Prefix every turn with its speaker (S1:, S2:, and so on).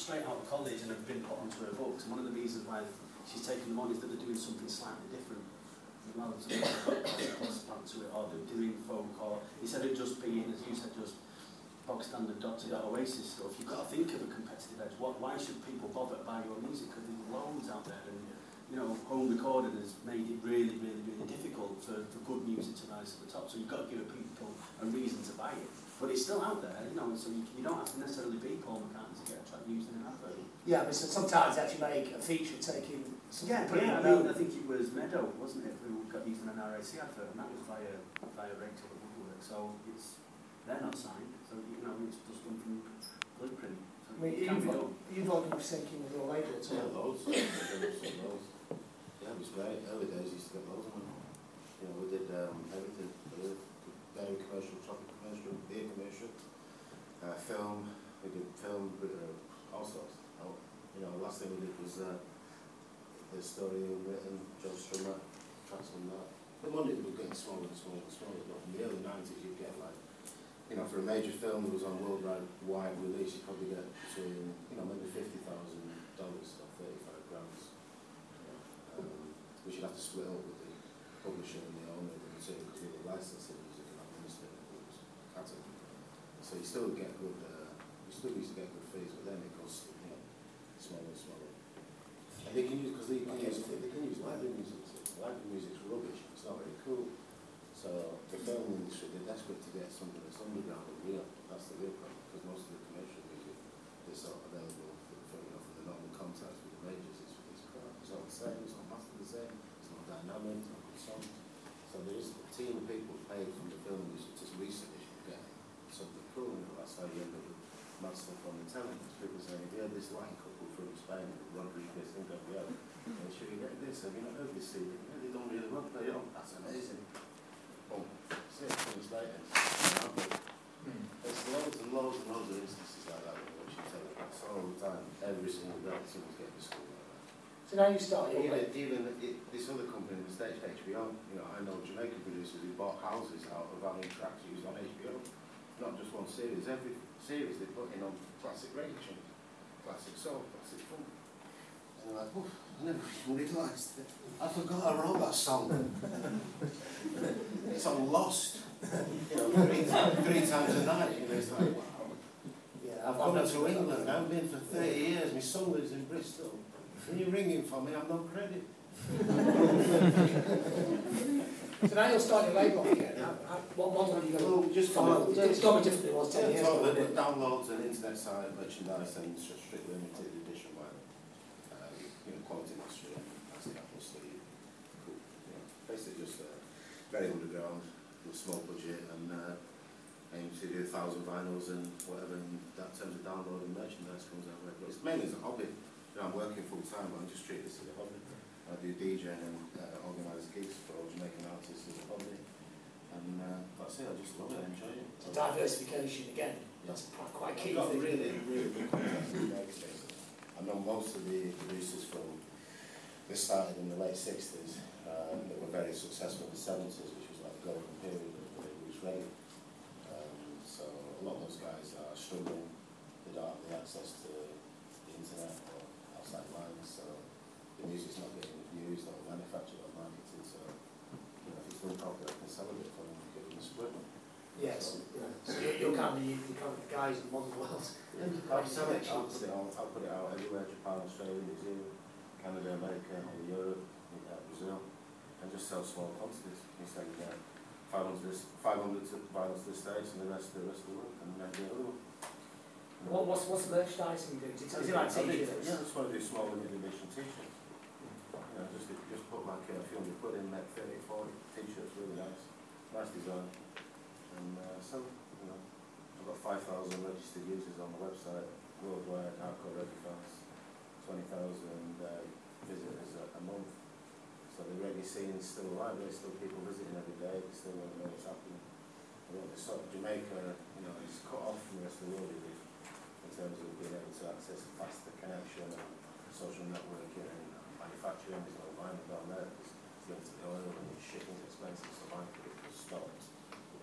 S1: straight out of college and have been put onto her books. And one of the reasons why she's taken them on is that they're doing something slightly different. Well, so they've got plus part to it, or they're doing folk, or instead of just being, as you said, just bog standard Dr. Oasis stuff, you've got to think of a competitive edge. Why should people bother to buy your music? Because there's loads out there, and you know, home recording has made it really, really, really difficult for good music to rise to the top. So you've got to give people a reason to buy it. But it's still out there, you know, so you don't have to necessarily be Paul McCartney to get a track used in an advert.
S2: Yeah, but sometimes they actually make a feature taking.
S1: Yeah, I think it was Meadow, wasn't it, who got used in an RAC advert, and that was via Rachel at Woodwork. So they're not signed, so you know it's just done from blueprint. So
S2: I mean, you've got to be thinking with your label at all.
S3: Yeah, loads. Yeah, it was great. Early days used to get loads of them. You know, we did everything. Dairy commercial, chocolate commercial, beer commercial, film. We did film, all sorts. You know, the last thing we did was the story written, Joe Strummer, tracks on that. The money was getting smaller and smaller and smaller. But in the early 90s, you'd get like, you know, for a major film that was on worldwide release, you'd probably get between, you know, maybe $50,000 or 35 grand. We should have to split up with the publisher and the owner of the material because we were licensing music and administering it was catalog. So you still get good, you still used to get good fees, but then it goes, you know, smaller and smaller. And they can use, because they can use library music. Library music's rubbish, it's not very cool. So the film industry, they're desperate to get something that's underground and real. That's the real problem, because most of the commercial music is sort of available for you know, from the normal contacts with the majors. It's crap. It's not the same, it's not mastered the same, it's not dynamic, it's not good song. So there is a team of people paid from the film industry to research and get something cool, and that's how you end up with mad stuff on the telly. People saying, have you heard this Latin couple from Spain, Rodriguez and Gabriel? And should you get this? Have you not heard this CD? Yeah, they don't really well play on. That's amazing. Boom. That's it. Things later. There's loads and loads and loads of instances like that when you're watching telly. That's all the time. Every single day, someone's getting to school like that.
S2: So now you start your
S3: Even this other company in the States, HBO, you know, I know Jamaican producers who bought houses out of having tracks used on HBO. Not just one series. Every series they put in on classic radio, classic soul, classic funk. And they're like, oh, I never even realised it. I forgot I wrote that song. It's on Lost. You know, three times a night. You know, it's like, wow. Yeah, I've come to England. I've been for 30 years. My son lives in Bristol. When you're ringing for me, I've no credit.
S2: So now you'll start your label again. What model are you going to just follow? It's got to be different than it was 10 years ago.
S3: The downloads and internet site, merchandise, and strictly limited edition where you know, quality mastery and that's the Apple Sleeve. Cool. You know, basically just very underground, with small budget, and aim to do 1,000 vinyls and whatever in that terms of download and merchandise comes out with. But it's mainly as a hobby. You know, I'm working full time, but I just treat this as a hobby. I do DJing and organise gigs for Jamaican artists as a hobby, and that's it. I just love it, I enjoy it.
S2: So diversification again. Yeah. That's quite key.
S3: I've got really, really good contacts in the United States. I know most of the producers from. They started in the late '60s that were very successful in the '70s, which was like the golden period of British reggae. So a lot of those guys are struggling. They don't have the access to the internet or outside lines, so the music's not getting used or manufactured or marketed, so you know, if it's done properly, I can sell a bit for them and give them a split.
S2: Yes, so you're kind of the guys in the modern world.
S3: Yeah, I'll sell it, I'll put it out everywhere, Japan, Australia, New Zealand, Canada, America, or Europe, Brazil, and just sell small quantities. You send 500 vinyls to the States and the rest to the world, and then the other one.
S2: What's the merchandising you do? Is it like t-shirts?
S3: Yeah, I just want to do small limited edition t-shirts. You know, just put like a few hundred quid in, make 30, 40 t-shirts, really nice. Nice design. And so, you know, I've got 5,000 registered users on the website, worldwide, hardcore reggae fans, 20,000 visitors a month. So the reggae scene is still alive, there's still people visiting every day, they still want to know what's happening. I think sort of Jamaica, you know, is cut off from the rest of the world in terms of being able to access faster connection and social networking and manufacturing. There's no mining down there because it's linked to the oil and shipping's expensive, so mining could have stopped.